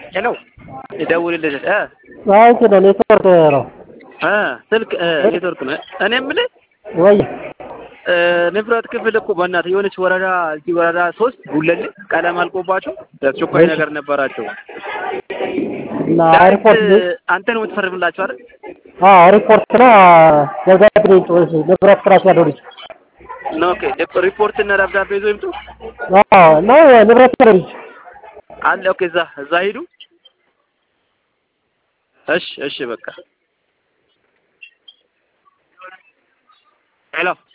ሄሎ ይደውልልህ አይ ከደ ኔትወርክ ነው ስልክ ኔትወርክ ነው እኔ የምልህ ወይ ንብረት ክፍል እኮ በእናትህ የሆነች ወረዳ እዚህ ወረዳ 3 ጉለሌ ቀለም አልቆባቸው ተስቆይ ነገር ነበራቸው እና ሪፖርት አንተ ነው የምትፈርምላቸው አይደል ሪፖርት ነው ደብዳቤ ንብረት ክራሽ ያደርጉ ኦኬ ሪፖርት እና ደብዳቤ ይዞ ይምጡ ነው ንብረት ክራሽ አለ ኦኬ እዛ ሄዱ እሺ በቃ ሄሎ